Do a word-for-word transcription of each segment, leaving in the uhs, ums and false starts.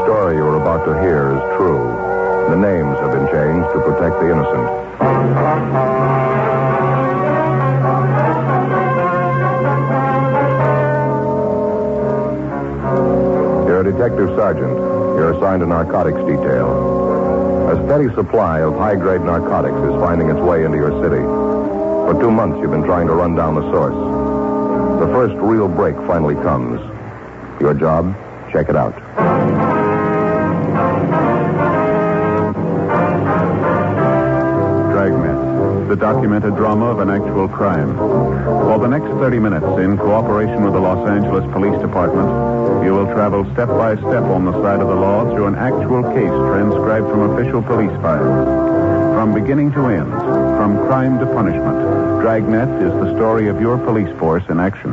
story you're about to hear is true. The names have been changed to protect the innocent. You're a detective sergeant. You're assigned a narcotics detail. A steady supply of high-grade narcotics is finding its way into your city. For two months, you've been trying to run down the source. The first real break finally comes. Your job? Check it out. Dragnet, the documented drama of an actual crime. For the next thirty minutes, in cooperation with the Los Angeles Police Department, you will travel step by step on the side of the law through an actual case transcribed from official police files. From beginning to end, from crime to punishment, Dragnet is the story of your police force in action.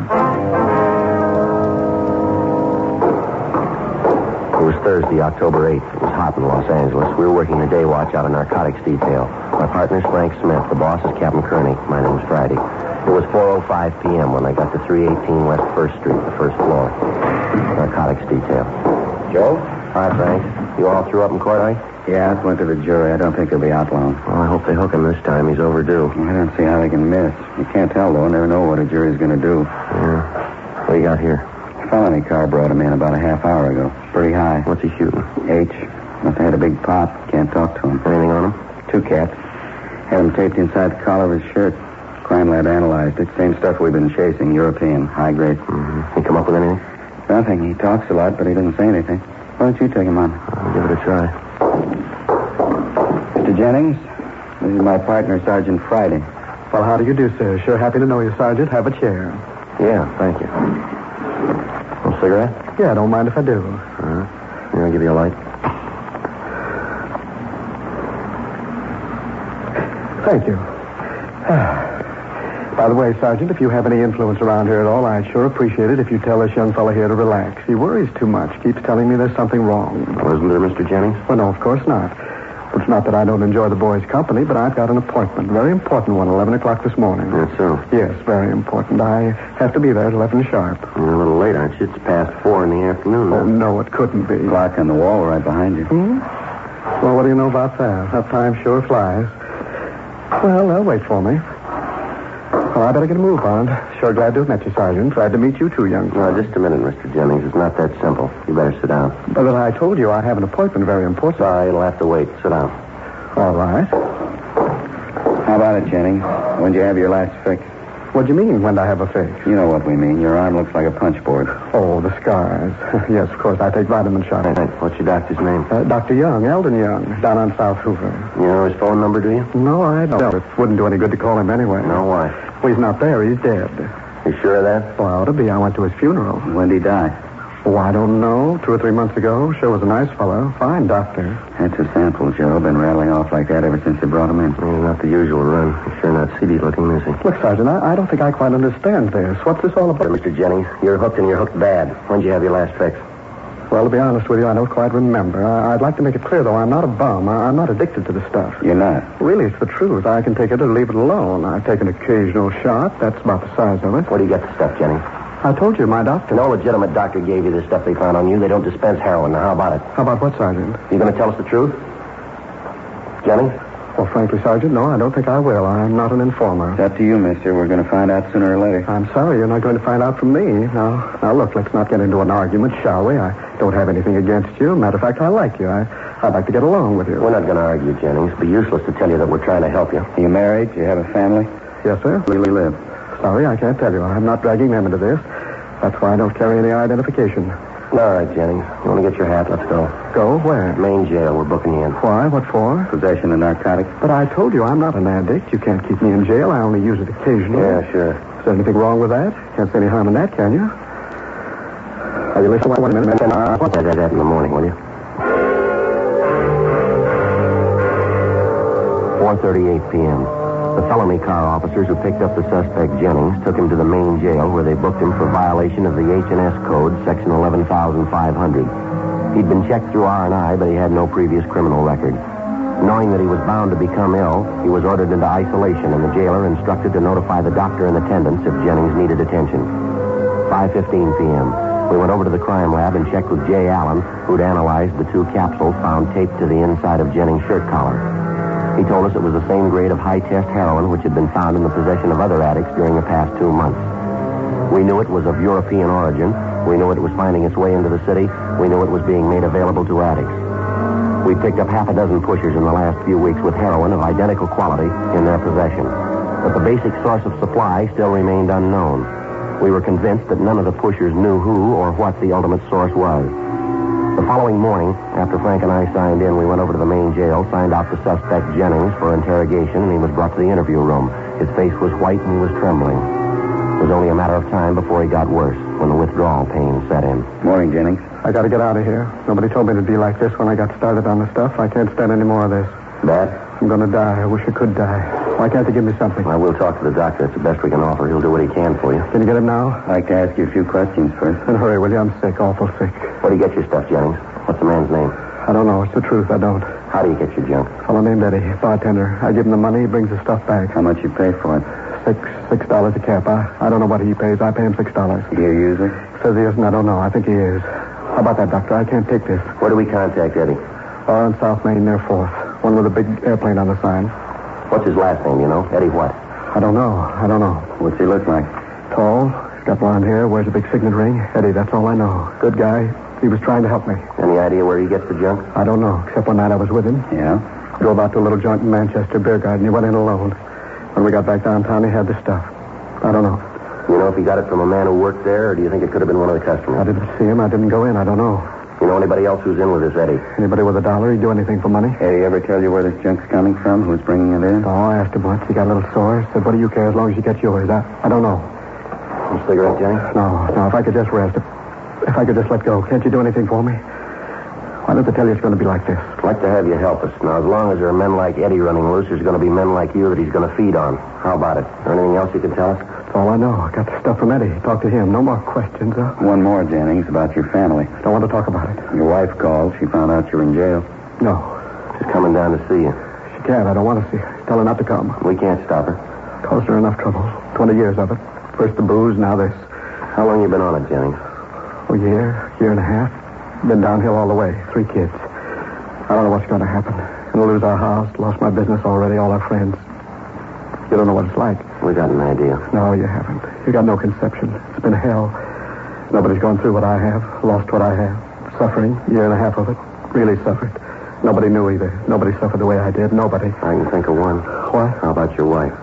It was Thursday, October eighth. It was hot in Los Angeles. We were working the day watch out of narcotics detail. My partner's Frank Smith. The boss is Captain Kearney. My name's Friday. It was four oh five p.m. when I got to three eighteen West first Street, the first floor. Narcotics detail. Joe? Hi, Frank. You all threw up in court, eh? Yeah, it went to the jury. I don't think he'll be out long. Well, I hope they hook him this time. He's overdue. I don't see how they can miss. You can't tell, though. Never know what a jury's going to do. Yeah. What do you got here? A felony car brought him in about a half hour ago. Pretty high. What's he shooting? H. Must have had a big pop. Can't talk to him. Anything on him? Two cats. Had him taped inside the collar of his shirt. Crime lab analyzed it. Same stuff we've been chasing. European. High grade. Mm-hmm. He come up with anything? Nothing. He talks a lot, but he doesn't say anything. Why don't you take him on? I'll give it a try. Mister Jennings, this is my partner, Sergeant Friday. Well, how do you do, sir? Sure happy to know you, Sergeant. Have a chair. Yeah, thank you. A cigarette? Yeah, don't mind if I do. Uh-huh. Here, I'll give you a light. Thank you. By the way, Sergeant, if you have any influence around here at all, I'd sure appreciate it if you tell this young fellow here to relax. He worries too much. Keeps telling me there's something wrong. Well, isn't there, Mister Jennings? Well, no, of course not. It's not that I don't enjoy the boy's company, but I've got an appointment. Very important one, eleven o'clock this morning. That's so? Yes, very important. I have to be there at eleven sharp. You're a little late, aren't you? It's past four in the afternoon now. Oh, no, it couldn't be. Clock on the wall right behind you. Hmm? Well, what do you know about that? That time sure flies. Well, they'll wait for me. Well, I better get a move on. Sure glad to have met you, Sergeant. Glad to meet you too, young No, just a minute, Mister Jennings. It's not that simple. You better sit down. But I told you I have an appointment very important. Sorry, it'll have to wait. Sit down. All right. How about it, Jennings? When'd you have your last fix? What do you mean, when do I have a fix? You know what we mean. Your arm looks like a punch board. Oh, the scars. Yes, of course. I take vitamin shots. Hey, what's your doctor's name? Uh, Doctor Young, Eldon Young, down on South Hoover. You know his phone number, do you? No, I don't. It wouldn't do any good to call him anyway. No, why? Well, he's not there. He's dead. You sure of that? Well, ought to be. I went to his funeral. When'd he die? Oh, I don't know. Two or three months ago. Sure was a nice fellow. Fine doctor. That's a sample, Joe. Been rattling off like that ever since they brought him in. Well, not the usual run. He's sure not seedy looking, is he? Look, Sergeant, I, I don't think I quite understand this. What's this all about? Mister Jennings, you're hooked and you're hooked bad. When'd you have your last fix? Well, to be honest with you, I don't quite remember. I, I'd like to make it clear, though, I'm not a bum. I, I'm not addicted to the stuff. You're not? Really, it's the truth. I can take it or leave it alone. I take an occasional shot. That's about the size of it. Where do you get the stuff, Jennings? I told you, my doctor. No legitimate doctor gave you the stuff they found on you. They don't dispense heroin. Now, how about it? How about what, Sergeant? You going to tell us the truth? Jennings? Well, frankly, Sergeant, no, I don't think I will. I'm not an informer. It's up to you, mister. We're going to find out sooner or later. I'm sorry, you're not going to find out from me. Now, now, look, let's not get into an argument, shall we? I don't have anything against you. Matter of fact, I like you. I, I'd like to get along with you. We're not going to argue, Jennings. It'd be useless to tell you that we're trying to help you. Are you married? Do you have a family? Yes, sir. Where do you live? Sorry, I can't tell you. I'm not dragging them into this. That's why I don't carry any identification. All right, Jennings. You want to get your hat? Let's go. Go? Where? Main jail. We're booking you in. Why? What for? Possession of narcotics. But I told you I'm not an addict. You can't keep me in jail. I only use it occasionally. Yeah, sure. Is there anything wrong with that? Can't see any harm in that, can you? Are you listening? One minute. I'll put that in the morning, will you? four thirty-eight p.m. The felony car officers who picked up the suspect, Jennings, took him to the main jail where they booked him for violation of the H and S Code, Section eleven thousand five hundred. He'd been checked through R and I, but he had no previous criminal record. Knowing that he was bound to become ill, he was ordered into isolation, and the jailer instructed to notify the doctor in attendance if Jennings needed attention. five fifteen p.m. We went over to the crime lab and checked with Jay Allen, who'd analyzed the two capsules found taped to the inside of Jennings' shirt collar. He told us it was the same grade of high-test heroin which had been found in the possession of other addicts during the past two months. We knew it was of European origin. We knew it was finding its way into the city. We knew it was being made available to addicts. We picked up half a dozen pushers in the last few weeks with heroin of identical quality in their possession. But the basic source of supply still remained unknown. We were convinced that none of the pushers knew who or what the ultimate source was. The following morning, after Frank and I signed in, we went over to the main jail, signed out the suspect Jennings for interrogation, and he was brought to the interview room. His face was white and he was trembling. It was only a matter of time before he got worse, when the withdrawal pain set in. Morning, Jennings. I got to get out of here. Nobody told me it'd be like this when I got started on the stuff. I can't stand any more of this. Bad? I'm going to die. I wish I could die. Why can't they give me something? Well, we'll talk to the doctor. It's the best we can offer. He'll do what he can for you. Can you get him now? I'd like to ask you a few questions first. Then hurry, will you? I'm sick, awful sick. Where do you get your stuff, Jennings? What's the man's name? I don't know. It's the truth. I don't. How do you get your junk? A fellow named Eddie, bartender. I give him the money. He brings the stuff back. How much you pay for it? Six, six dollars a cap. I, I don't know what he pays. I pay him six dollars. Do you use it? Says he isn't. I don't know. I think he is. How about that, doctor? I can't take this. Where do we contact Eddie? Bar on South Main near Fourth. One with a big airplane on the sign. What's his last name, you know? Eddie what? I don't know. I don't know. What's he look like? Tall. He's got blonde hair. Wears a big signet ring. Eddie, that's all I know. Good guy. He was trying to help me. Any idea where he gets the junk? I don't know, except one night I was with him. Yeah? Drove out to a little joint in Manchester beer garden. He went in alone. When we got back downtown, he had the stuff. I don't know. You know if he got it from a man who worked there, or do you think it could have been one of the customers? I didn't see him. I didn't go in. I don't know. You know anybody else who's in with this Eddie? Anybody with a dollar, he'd do anything for money. Hey, he ever tell you where this junk's coming from? Who's bringing it in? Oh, I asked him once. He got a little sore. Said, what do you care as long as you get yours? I, I don't know. Some cigarette, Jennings? No, no. If I could just rest. If, if I could just let go. Can't you do anything for me? Why don't they tell you it's going to be like this? I'd like to have you help us. Now, as long as there are men like Eddie running loose, there's going to be men like you that he's going to feed on. How about it? Or anything else you can tell us? That's all I know. I got the stuff from Eddie. Talk to him. No more questions, huh? One more, Jennings, about your family. Don't want to talk about it. Your wife called. She found out you were in jail. No. She's coming down to see you. She can't. I don't want to see her. Tell her not to come. We can't stop her. Caused her enough trouble. Twenty years of it. First the booze, now this. How long you been on it, Jennings? A year, year and a half. Been downhill all the way. Three kids. I don't know what's going to happen. Gonna lose our house, lost my business already, all our friends. You don't know what it's like. We got an idea. No, you haven't. You got no conception. It's been hell. Nobody's gone through what I have, lost what I have. Suffering, year and a half of it. Really suffered. Nobody knew either. Nobody suffered the way I did. Nobody. I can think of one. What? How about your wife?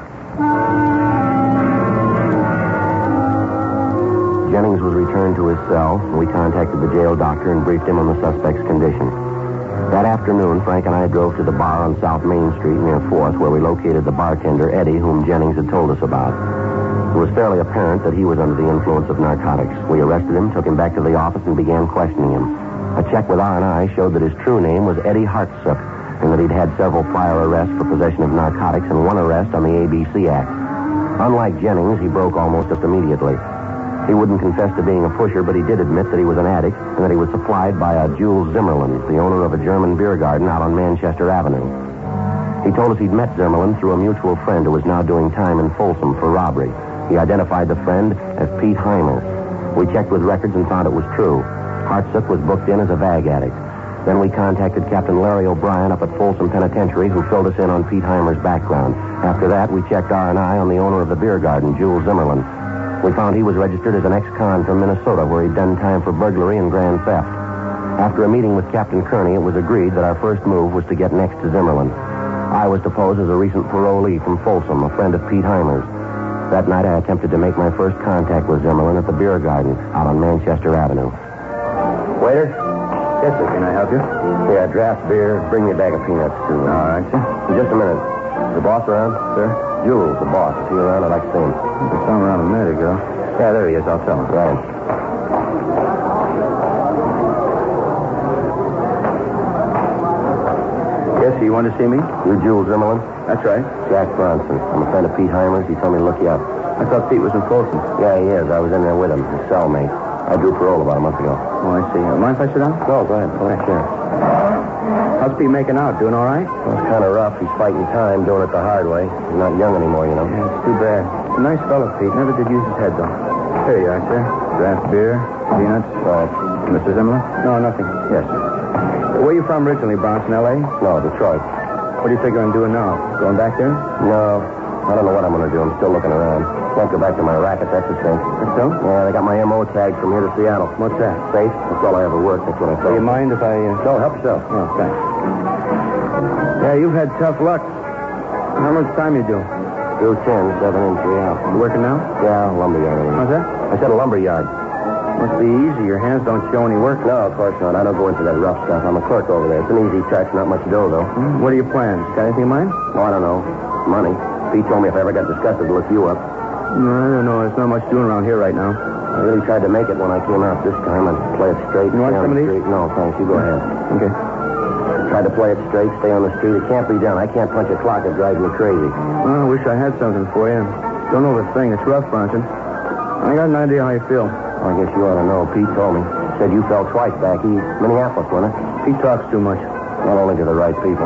Jennings was returned to his cell. We contacted the jail doctor and briefed him on the suspect's condition. That afternoon, Frank and I drove to the bar on South Main Street near Fourth, where we located the bartender, Eddie, whom Jennings had told us about. It was fairly apparent that he was under the influence of narcotics. We arrested him, took him back to the office, and began questioning him. A check with R and I showed that his true name was Eddie Hartsook, and that he'd had several prior arrests for possession of narcotics and one arrest on the A B C Act. Unlike Jennings, he broke almost immediately. He wouldn't confess to being a pusher, but he did admit that he was an addict and that he was supplied by a Jules Zimmerman, the owner of a German beer garden out on Manchester Avenue. He told us he'd met Zimmerman through a mutual friend who was now doing time in Folsom for robbery. He identified the friend as Pete Heimer. We checked with records and found it was true. Hartsook was booked in as a vag addict. Then we contacted Captain Larry O'Brien up at Folsom Penitentiary, who filled us in on Pete Heimer's background. After that, we checked R and I on the owner of the beer garden, Jules Zimmerman. We found he was registered as an ex-con from Minnesota, where he'd done time for burglary and grand theft. After a meeting with Captain Kearney, it was agreed that our first move was to get next to Zimmerman. I was to pose as a recent parolee from Folsom, a friend of Pete Heimer's. That night, I attempted to make my first contact with Zimmerman at the beer garden out on Manchester Avenue. Waiter? Yes, sir. Can I help you? Yeah, draft beer. Bring me a bag of peanuts, too. All right, sir. In just a minute. The boss around? Sir? Jules, the boss. Is he around? I'd like to see him. I saw him around a minute ago. Yeah, there he is. I'll tell him. Right. Yes, sir. You want to see me? You Jules Zimmerman? That's right. Jack Bronson. I'm a friend of Pete Heimer's. He told me to look you up. I thought Pete was in Folsom. Yeah, he is. I was in there with him, his cellmate. I drew parole about a month ago. Oh, I see. Mind if I sit down? No, go ahead. Go ahead, sure. How's Pete making out? Doing all right? Well, it's kind of rough. He's fighting time, doing it the hard way. He's not young anymore, you know. Yeah, it's too bad. A nice fellow, Pete. Never did use his head, though. Here you are, sir. Draft beer, peanuts. Right. Mister Zimmerman? No, nothing. Yes. Where are you from originally, Bronson, L A? No, Detroit. What do you figure on doing now? Going back there? No, I don't know what I'm going to do. I'm still looking around. Can't go back to my racket, that's the thing. That's so? Yeah, they got my M O tag from here to Seattle. What's that? Safe? That's all I ever worked. That's what I Do thought. you mind if I... Uh... No, help yourself. Oh, thanks. Yeah, you've had tough luck. How much time you do? Two ten, seven in, three out. You working now? Yeah, lumberyard. What's that? I said a lumberyard. Must be easy. Your hands don't show any work. No, of course not. I don't go into that rough stuff. I'm a clerk over there. It's an easy touch, not much dough, though. Hmm? What are your plans? Got anything in mind? Oh, I don't know. Money. Pete told me if I ever got disgusted to look you up. No, I don't know. There's not much doing around here right now. I really tried to make it when I came out this time and play it straight. You want stay on some of the these? street. No, thanks. You go ahead. Okay. Tried to play it straight, stay on the street. It can't be done. I can't punch a clock. It drives me crazy. Well, I wish I had something for you. Don't know the thing. It's rough, Bronson. I got an idea how you feel. I guess you ought to know. Pete told me. Said you fell twice back east. Minneapolis, wasn't it? Pete talks too much. Not only to the right people.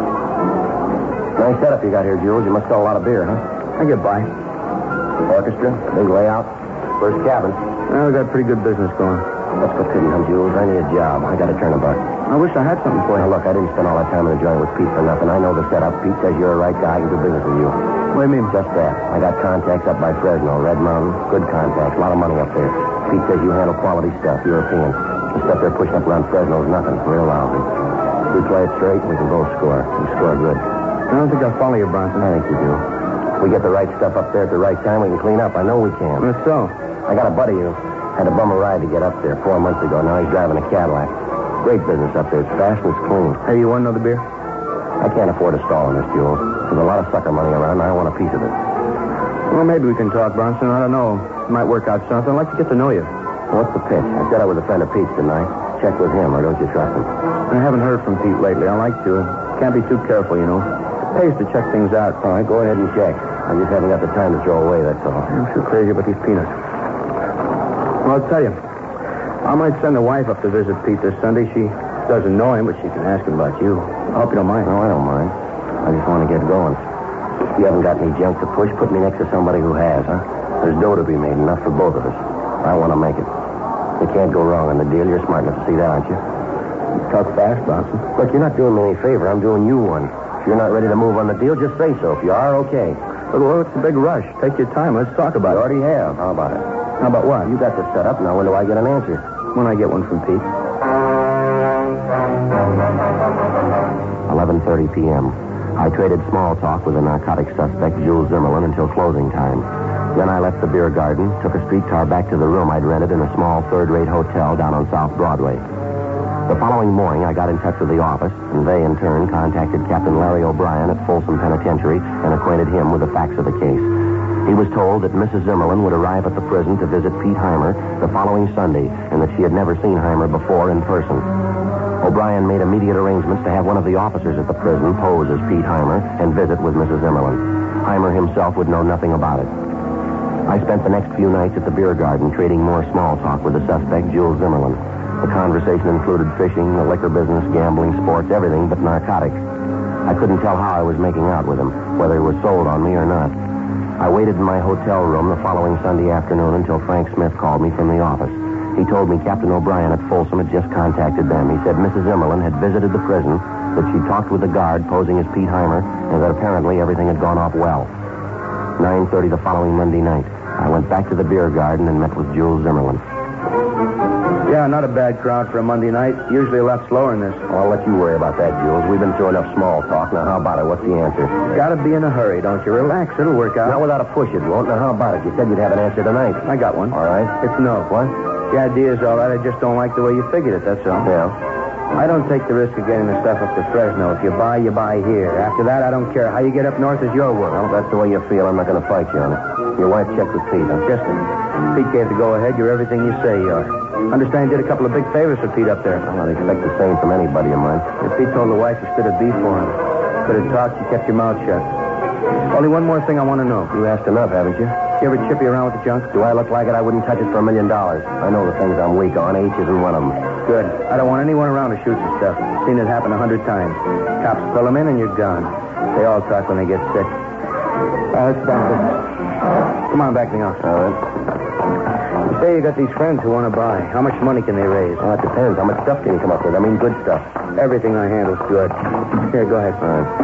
Nice setup you got here, Jules. You must sell a lot of beer, huh? I get by. Orchestra, big layout, first cabin. Well, we got pretty good business going. Let's go kidding him, Jules. I need a job. I got to turn a buck. I wish I had something for you. Now, look, I didn't spend all that time in the joint with Pete for nothing. I know the setup. Pete says you're a right guy. I can do business with you. What do you mean? Just that. I got contacts up by Fresno, Red Mountain. Good contacts. A lot of money up there. Pete says you handle quality stuff, European. The stuff they're pushing up around Fresno is nothing. Real lousy. If we play it straight, we can both score. We score good. I don't think I'll follow you, Bronson. I think you do. If we get the right stuff up there at the right time, we can clean up. I know we can. That's so. I got a buddy who had a bum a ride to get up there four months ago. Now he's driving a Cadillac. Great business up there. It's fast and it's clean. Hey, you want another beer? I can't afford to stall on this, Jules. There's a lot of sucker money around, and I want a piece of it. Well, maybe we can talk, Bronson. I don't know. Might work out something. I'd like to get to know you. What's the pitch? I said I was a friend of Pete's tonight. Check with him, or don't you trust him? I haven't heard from Pete lately. I like to. Can't be too careful, you know. Pays to check things out. All right, go ahead and check. I just haven't got the time to throw away, that's all. I'm so crazy about these peanuts. Well, I'll tell you. I might send the wife up to visit Pete this Sunday. She doesn't know him, but she can ask him about you. I hope you don't mind. No, I don't mind. I just want to get going. You haven't got any junk to push. Put me next to somebody who has, huh? There's dough to be made, enough for both of us. I want to make it. You can't go wrong on the deal. You're smart enough to see that, aren't you? You talk fast, Bronson. Look, you're not doing me any favor. I'm doing you one. If you're not ready to move on the deal, just say so. If you are, okay. Look, well, it's a big rush. Take your time. Let's talk You about it. already have. How about it? How about what? You got this set up. Now, when do I get an answer? When I get one from Pete. eleven thirty p.m. I traded small talk with the narcotics suspect, Jules Zimmerman, until closing time. Then I left the beer garden, took a streetcar back to the room I'd rented in a small third-rate hotel down on South Broadway. The following morning, I got in touch with the office, and they, in turn, contacted Captain Larry O'Brien at Folsom Penitentiary and acquainted him with the facts of the case. He was told that Missus Zimmerman would arrive at the prison to visit Pete Heimer the following Sunday, and that she had never seen Heimer before in person. O'Brien made immediate arrangements to have one of the officers at the prison pose as Pete Heimer and visit with Missus Zimmerman. Heimer himself would know nothing about it. I spent the next few nights at the beer garden trading more small talk with the suspect, Jules Zimmerman. The conversation included fishing, the liquor business, gambling, sports, everything but narcotics. I couldn't tell how I was making out with him, whether he was sold on me or not. I waited in my hotel room the following Sunday afternoon until Frank Smith called me from the office. He told me Captain O'Brien at Folsom had just contacted them. He said Missus Zimmerman had visited the prison, that she talked with the guard posing as Pete Heimer, and that apparently everything had gone off well. nine thirty the following Monday night. I went back to the beer garden and met with Jules Zimmerman. Yeah, not a bad crowd for a Monday night. Usually a lot slower than this. Oh, I'll let you worry about that, Jules. We've been through enough small talk. Now, how about it? What's the answer? Gotta be in a hurry, don't you? Relax. It'll work out. Not without a push, it won't. Now, how about it? You said you'd have an answer tonight. I got one. All right. It's no. What? The idea's all right. I just don't like the way you figured it, that's all. Yeah. I don't take the risk of getting the stuff up to Fresno. If you buy, you buy here. After that, I don't care. How you get up north is your work. Well, if that's the way you feel, I'm not going to fight you on it. Your wife checked with Pete, huh? Just Pete gave the go-ahead. You're everything you say you are. Understand you did a couple of big favors for Pete up there. Well, I'd expect the same from anybody of mine. If Pete told the wife you stood a beat for him, could have talked, you kept your mouth shut. Only one more thing I want to know. You asked enough, haven't you? You ever chippy around with the junk? Do I look like it? I wouldn't touch it for a million dollars. I know the things I'm weak on. H isn't one of them. Good. I don't want anyone around to shoot your stuff. Seen it happen a hundred times. Cops pull them in and you're gone. They all talk when they get sick. All right, let's down business. Come on back in the office. All right. say you got these friends who want to buy. How much money can they raise? Well, it depends. How much stuff can you come up with? I mean, good stuff. Everything I handle's good. Here, go ahead. All right.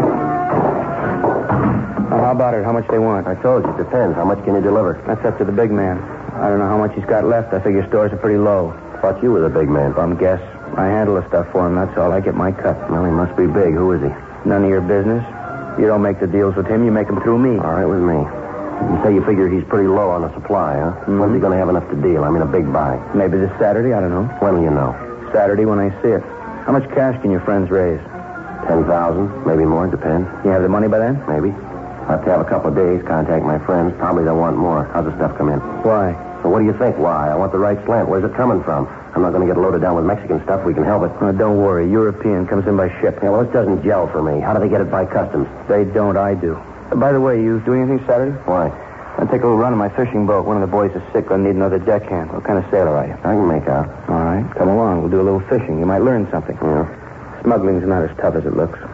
Now, how about it? How much they want? I told you, it depends. How much can you deliver? That's up to the big man. I don't know how much he's got left. I figure stores are pretty low. Thought you were the big man. Bum guess. I handle the stuff for him, that's all. I get my cut. Well, he must be big. Who is he? None of your business. You don't make the deals with him, you make them through me. All right with me. You say you figure he's pretty low on the supply, huh? Mm-hmm. When's he going to have enough to deal? I mean, a big buy. Maybe this Saturday, I don't know. When will you know? Saturday when I see it. How much cash can your friends raise? Ten thousand, maybe more, depends. You have the money by then? Maybe. I'll have to have a couple of days, contact my friends. Probably they'll want more. How's the stuff come in? Why? Well, what do you think? Why? I want the right slant. Where's it coming from? I'm not going to get loaded down with Mexican stuff. We can help it. Oh, don't worry. European comes in by ship. Yeah, well, it doesn't gel for me. How do they get it by customs? They don't, I do. Uh, by the way, you doing anything Saturday? Why? I'll take a little run in my fishing boat. One of the boys is sick. I'll need another deckhand. What kind of sailor are you? I can make out. All right. Come along. We'll do a little fishing. You might learn something. Yeah. Smuggling's not as tough as it looks.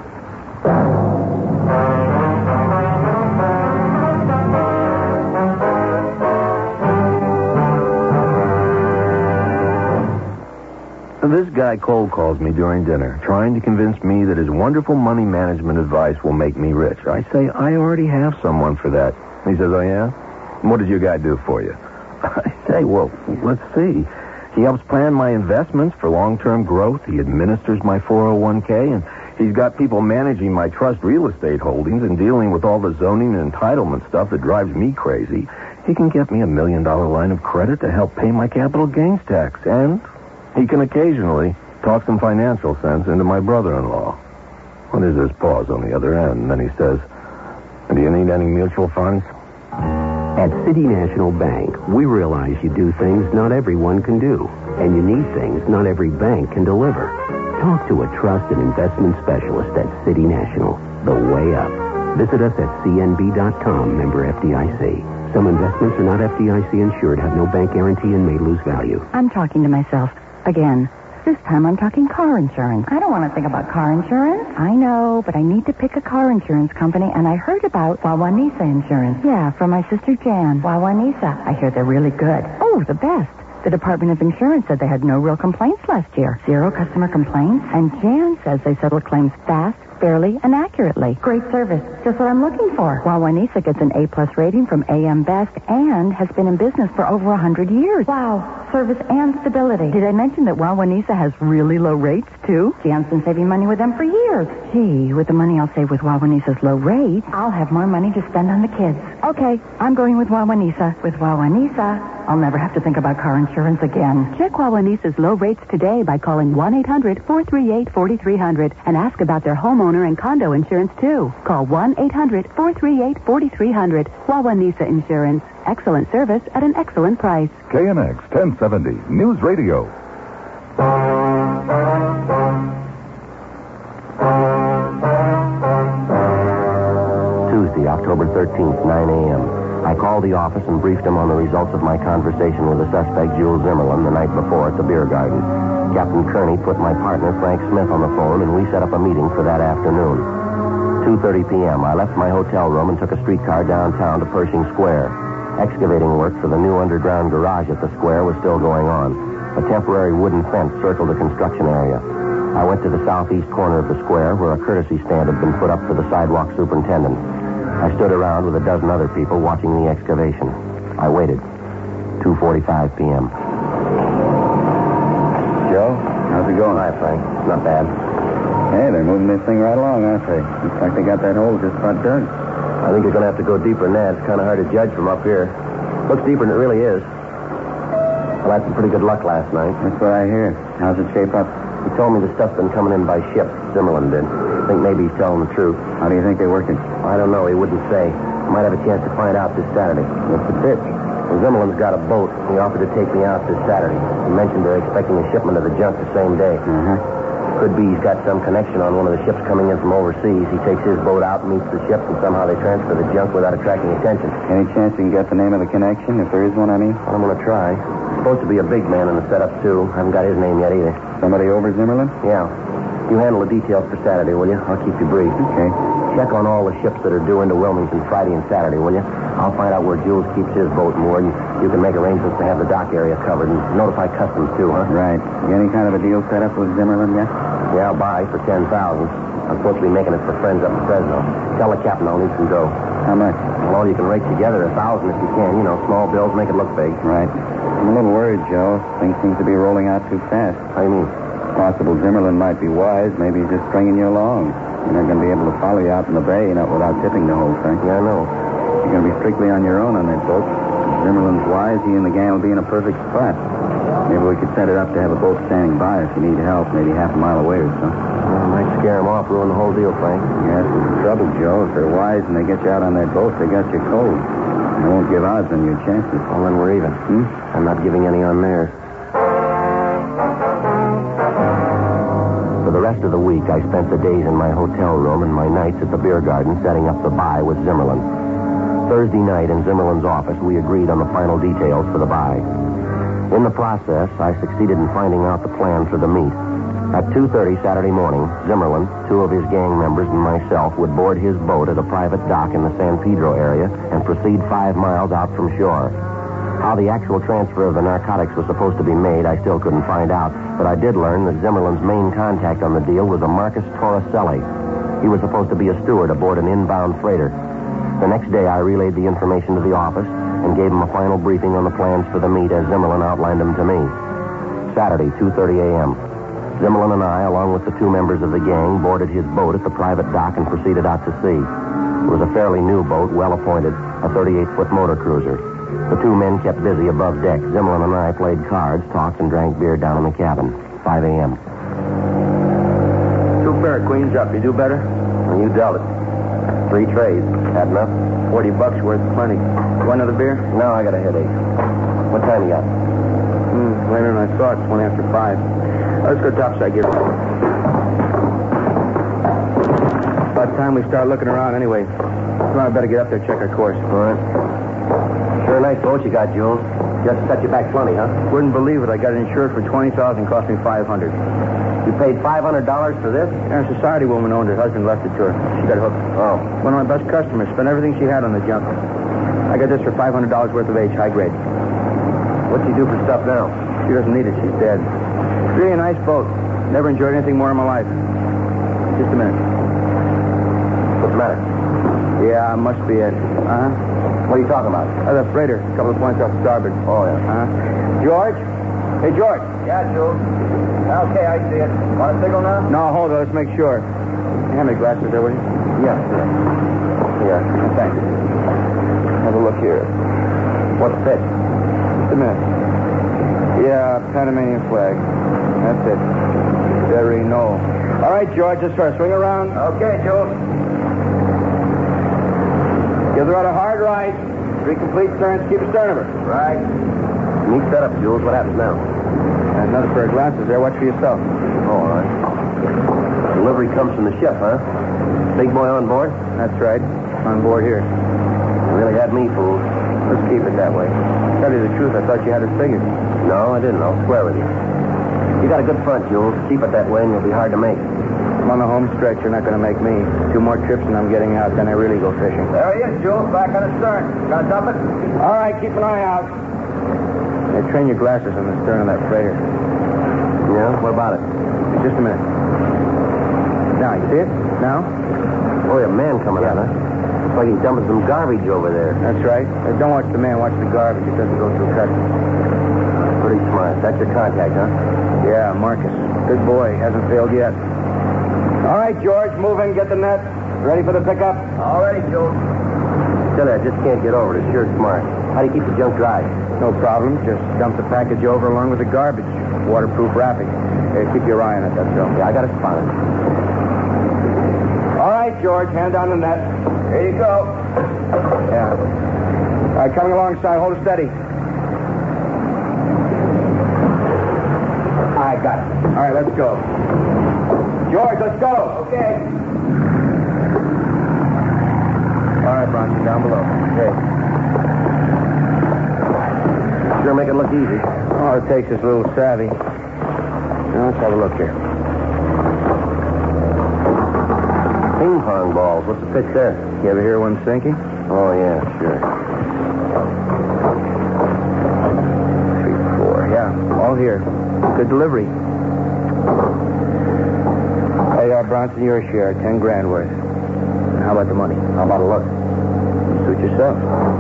This guy cold calls me during dinner, trying to convince me that his wonderful money management advice will make me rich. I say, I already have someone for that. He says, oh, yeah? What does your guy do for you? I say, well, let's see. He helps plan my investments for long-term growth. He administers my four oh one k, and he's got people managing my trust real estate holdings and dealing with all the zoning and entitlement stuff that drives me crazy. He can get me a million-dollar line of credit to help pay my capital gains tax, and he can occasionally talk some financial sense into my brother-in-law. Well, there's this pause on the other end, and then he says, do you need any mutual funds? At City National Bank, we realize you do things not everyone can do, and you need things not every bank can deliver. Talk to a trusted investment specialist at City National, the way up. Visit us at C N B dot com, member F D I C. Some investments are not F D I C insured, have no bank guarantee, and may lose value. I'm talking to myself. Again. This time I'm talking car insurance. I don't want to think about car insurance. I know, but I need to pick a car insurance company, and I heard about Wawanisa Insurance. Yeah, from my sister Jan. Wawanisa. I hear they're really good. Oh, the best. The Department of Insurance said they had no real complaints last year. Zero customer complaints. And Jan says they settle claims fast, fairly, and accurately. Great service. Just what I'm looking for. Wawanisa gets an A-plus rating from A M Best and has been in business for over one hundred years. Wow. Service and stability. Did I mention that Wawanisa has really low rates, too? Jan's been saving money with them for years. Gee, with the money I'll save with Wawanisa's low rate, I'll have more money to spend on the kids. Okay, I'm going with Wawanisa. With Wawanisa, I'll never have to think about car insurance again. Check Wawanisa's low rates today by calling one eight hundred four three eight four three zero zero and ask about their homeowner and condo insurance, too. Call one eight hundred four three eight four three zero zero. Wawanisa Insurance. Excellent service at an excellent price. K N X ten seventy News Radio. Tuesday, October thirteenth, nine a.m. I called the office and briefed him on the results of my conversation with the suspect, Jules Zimmerlin, the night before at the beer garden. Captain Kearney put my partner, Frank Smith, on the phone, and we set up a meeting for that afternoon. two thirty p.m. I left my hotel room and took a streetcar downtown to Pershing Square. Excavating work for the new underground garage at the square was still going on. A temporary wooden fence circled the construction area. I went to the southeast corner of the square where a courtesy stand had been put up for the sidewalk superintendent. I stood around with a dozen other people watching the excavation. I waited. two forty-five p.m. Joe, how's it going? Hi, Frank. Not bad. Hey, they're moving this thing right along, aren't they? Looks like they got that hole just about done. I think you're going to have to go deeper than that. It's kind of hard to judge from up here. Looks deeper than it really is. Well, I had some pretty good luck last night. That's what I hear. How's it shape up? He told me the stuff's been coming in by ship. Zimmerlin did. I think maybe he's telling the truth. How do you think they're working? I don't know. He wouldn't say. Might have a chance to find out this Saturday. What's the pitch? Well, Zimmerlin's got a boat. He offered to take me out this Saturday. He mentioned they're expecting a shipment of the junk the same day. Uh-huh. Could be he's got some connection on one of the ships coming in from overseas. He takes his boat out, meets the ship, and somehow they transfer the junk without attracting attention. Any chance you can get the name of the connection, if there is one, I mean? Well, I'm going to try. He's supposed to be a big man in the setup, too. I haven't got his name yet either. Somebody over Zimmerlin? Yeah. You handle the details for Saturday, will you? I'll keep you brief. Okay. Check on all the ships that are due into Wilmington Friday and Saturday, will you? I'll find out where Jules keeps his boat moored, and you can make arrangements to have the dock area covered and notify customs, too, huh? Right. You any kind of a deal set up with Zimmerman yet? Yeah, I'll buy for ten thousand dollars. I'm supposed to be making it for friends up in Fresno. Tell the captain I'll need some dough. How much? Well, all you can rake together, a thousand if you can. You know, small bills make it look big. Right. I'm a little worried, Joe. Things seem to be rolling out too fast. How do you mean? Possible Zimmerman might be wise. Maybe he's just stringing you along. You're not going to be able to follow you out in the bay, not without tipping the whole thing. Yeah, I know. You're going to be strictly on your own on that boat. If Zimmerman's wise, he and the gang will be in a perfect spot. Maybe we could set it up to have a boat standing by if you need help, maybe half a mile away or so. Well, it might scare them off, ruin the whole deal, Frank. Yes, it's the trouble, Joe. If they're wise and they get you out on that boat, they got you cold. They won't give odds on your chances. Well, then we're even. Hmm? I'm not giving any on theirs. For the rest of the week, I spent the days in my hotel room and my nights at the beer garden setting up the buy with Zimmerman. Thursday night in Zimmerman's office, we agreed on the final details for the buy. In the process, I succeeded in finding out the plan for the meet. At two thirty Saturday morning, Zimmerman, two of his gang members, and myself would board his boat at a private dock in the San Pedro area and proceed five miles out from shore. How the actual transfer of the narcotics was supposed to be made, I still couldn't find out, but I did learn that Zimmerman's main contact on the deal was a Marcus Torricelli. He was supposed to be a steward aboard an inbound freighter. The next day, I relayed the information to the office and gave him a final briefing on the plans for the meet as Zimmerman outlined them to me. Saturday, two thirty a.m. Zimmerman and I, along with the two members of the gang, boarded his boat at the private dock and proceeded out to sea. It was a fairly new boat, well appointed, a thirty-eight foot motor cruiser. The two men kept busy above deck. Zimmerman and I played cards, talked, and drank beer down in the cabin. five a.m. Two fair queens up. You do better? Well, you dealt it. Three trays. Had enough? Forty bucks worth, plenty. Want another beer? No, I got a headache. What time you got? Hmm, later than I thought. It's one after five. Let's go topside, get it. About time we start looking around anyway. Well, I better get up there and check our course. All right. Sure a nice boat you got, Jules. Just set you back plenty, huh? Wouldn't believe it. I got it insured for twenty thousand dollars, cost me five hundred dollars. You paid five hundred dollars for this? Yeah, a society woman owned it. Husband left it to her. She got hooked. Oh. One of my best customers. Spent everything she had on the junk. I got this for five hundred dollars worth of age, high grade. What's she do for stuff now? She doesn't need it. She's dead. Really a nice boat. Never enjoyed anything more in my life. Just a minute. What's the matter? Yeah, must be it. Uh-huh. What are you talking about? Uh, the freighter. A couple of points off starboard. Oh, yeah. Uh-huh. George? Hey, George. Yeah, Jules. Okay, I see it. Want a signal now? No, hold on. Let's make sure. You have any glasses there, will you? Yes, sir. Here. Thanks. Have a look here. What's fit? Just a minute. Yeah, Panamanian flag. That's it. Very no. All right, George, let's try. Swing around. Okay, Jules. Give the rudder hard right. Three complete turns. Keep astern of her. Right. Neat setup, Jules. What happens now? And another pair of glasses there. Watch for yourself. Oh, all right. Delivery comes from the ship, huh? Big boy on board? That's right. On board here. You really had me fooled. Let's keep it that way. Tell you the truth, I thought you had it figured. No, I didn't. I'll swear with you. You got a good front, Jules. Keep it that way and you'll be hard to make. I'm on the home stretch. You're not going to make me. Two more trips and I'm getting out. Then I really go fishing. There he is, Jules. Back on the stern. Gonna dump it? All right, keep an eye out. Hey, train your glasses on the stern of that freighter. Yeah? What about it? Just a minute. Now, you see it? Now? Oh, a man coming out, huh? Looks like he's dumping some garbage over there. That's right. Uh, don't watch the man. Watch the garbage. It doesn't go through customs. Pretty smart. That's your contact, huh? Yeah, Marcus. Good boy. Hasn't failed yet. All right, George. Move in. Get the net. Ready for the pickup? All ready, Jules. Tell you, I just can't get over it. It's sure smart. How do you keep the junk dry? No problem. Just dump the package over along with the garbage. Waterproof wrapping. Hey, keep your eye on it, that's all. Yeah, I got it spotted. All right, George. Hand down the net. Here you go. Yeah. All right, coming alongside. Hold it steady. I got it. All right, let's go. George, let's go. Okay. All right, Bronson, down below. Okay. Sure make it look easy. All it takes is a little savvy. Now, let's have a look here. Ping pong balls. What's the pitch there? You ever hear one sinking? Oh, yeah, sure. All here. Good delivery. Hey, uh, Bronson, your share, ten grand worth. And how about the money? How about a look? Suit yourself.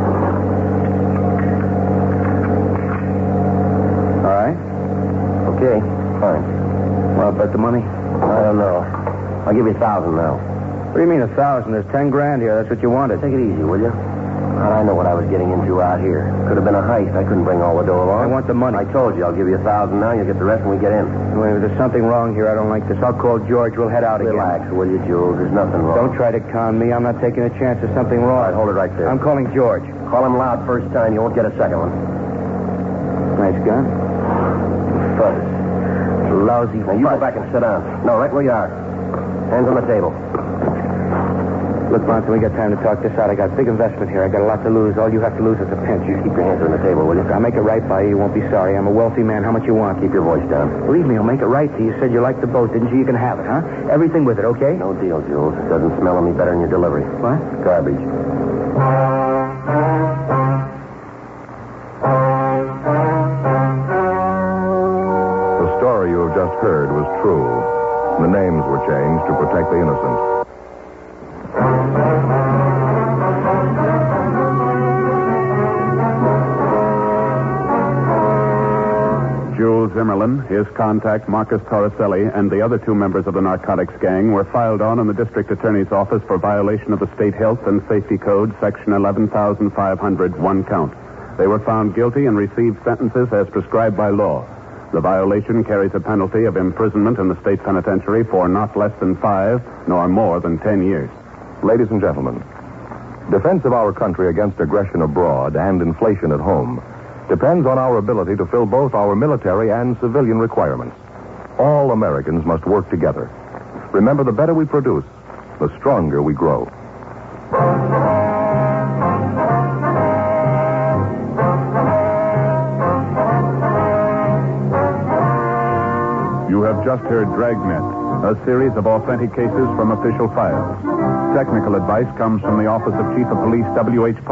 All right. Okay, fine. Well, about the money? I don't know. I'll give you a thousand now. What do you mean a thousand? There's ten grand here. That's what you wanted. Take it easy, will you? How'd I know what I was getting into out here? Could have been a heist. I couldn't bring all the dough along. I want the money. I told you I'll give you a thousand now. You'll get the rest when we get in. Wait, if there's something wrong here, I don't like this. I'll call George. We'll head out Relax, again. will you, Jules? There's nothing wrong. Don't try to con me. I'm not taking a chance there's something wrong. All right, hold it right there. I'm calling George. Call him loud first time. You won't get a second one. Nice gun. Fuzz. Lousy Now, you fuzz. go back and sit down. No, right where you are. Hands on the table. Look, Bronson, we got time to talk this out. I got a big investment here. I got a lot to lose. All you have to lose is a pinch. You keep your hands on the table, will you? I'll make it right by you. You won't be sorry. I'm a wealthy man. How much you want? Keep your voice down. Believe me, I'll make it right to you. You said you liked the boat, didn't you? You can have it, huh? Everything with it, okay? No deal, Jules. It doesn't smell any better than your delivery. What? Garbage. The story you have just heard was true. The names were changed to protect the innocent. Jules Zimmerlin, his contact Marcus Torricelli, and the other two members of the narcotics gang were filed on in the district attorney's office for violation of the state health and safety code, section eleven thousand five hundred, one count. They were found guilty and received sentences as prescribed by law. The violation carries a penalty of imprisonment in the state penitentiary for not less than five, nor more than ten years. Ladies and gentlemen, defense of our country against aggression abroad and inflation at home depends on our ability to fill both our military and civilian requirements. All Americans must work together. Remember, the better we produce, the stronger we grow. You have just heard Dragnet, a series of authentic cases from official files. Technical advice comes from the Office of Chief of Police W H